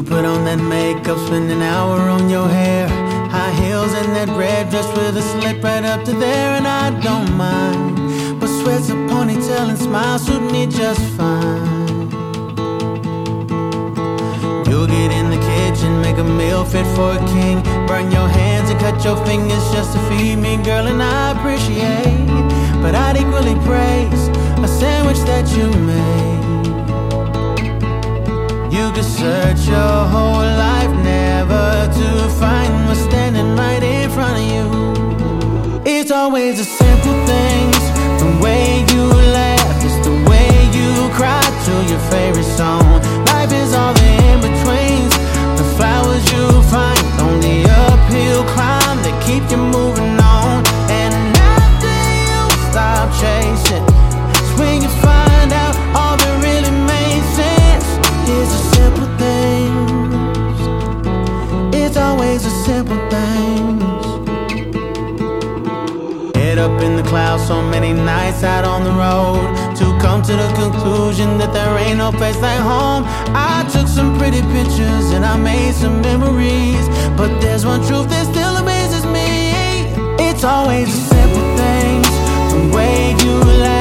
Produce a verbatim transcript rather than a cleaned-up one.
put on that makeup, spend an hour on your hair. High heels and that red dress with a slit right up to there. And I don't mind, but sweats, a ponytail and smile suit me just fine. You'll get in the kitchen, make a meal fit for a king. Burn your hands and cut your fingers just to feed me, girl, and I appreciate, but I'd equally praise a sandwich that you made. You could search your whole life never to find what's standing right in front of you. It's always the simple things, the way you laugh, it's the way you cry to your favorite song. Life is all the in-betweens, the flowers you find on the uphill climb that keep you moving on. And after you stop chasing, it's when you find out all that really made sense is the simple things. It's always the simple things. Head up in the clouds, so many nights out on the road to come to the conclusion that there ain't no place like home. I took some pretty pictures and I made some memories, but there's one truth that still amazes me. It's always the simple things, the way you laugh,